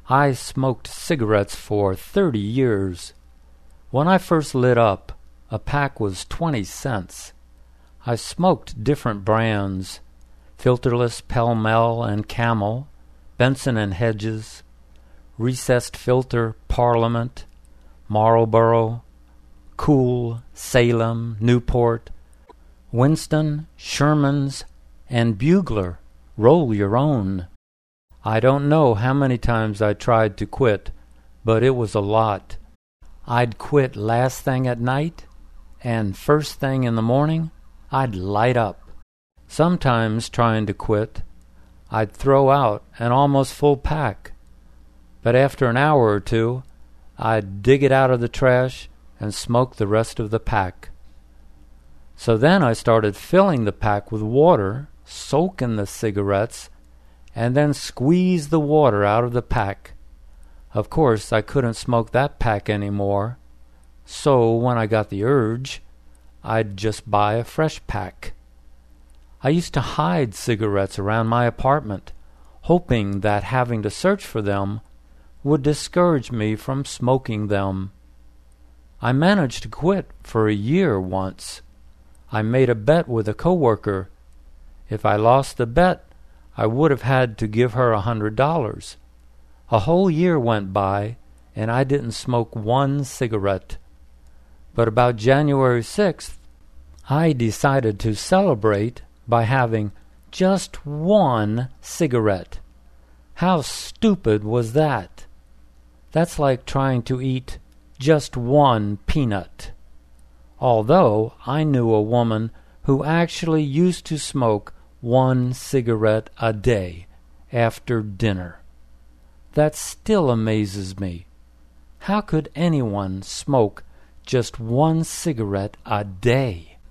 I smoked cigarettes for 30 years. When I first lit up, a pack was 20 cents. I smoked different brands: Filterless, Pall Mall and Camel, Benson and Hedges, Recessed Filter, Parliament, Marlboro, Cool, Salem, Newport, Winston, Sherman's, and Bugler. Roll your own. I don't know how many times I tried to quit, but it was a lot. I'd quit last thing at night, and first thing in the morning, I'd light up. Sometimes, trying to quit, I'd throw out an almost full pack, but after an hour or two, I'd dig it out of the trash and smoke the rest of the pack. So then I started filling the pack with water, soaking the cigarettes, and then squeeze the water out of the pack. Of course, I couldn't smoke that pack anymore, so when I got the urge, I'd just buy a fresh pack. I used to hide cigarettes around my apartment, hoping that having to search for them would discourage me from smoking them. I managed to quit for a year once. I made a bet with a coworker. If I lost the bet, I would have had to give her $100. A whole year went by, and I didn't smoke one cigarette. But about January 6th, I decided to celebrate by having just one cigarette. How stupid was that? That's like trying to eat just one peanut. Although I knew a woman who actually used to smoke one cigarette a day after dinner. That still amazes me. How could anyone smoke just one cigarette a day?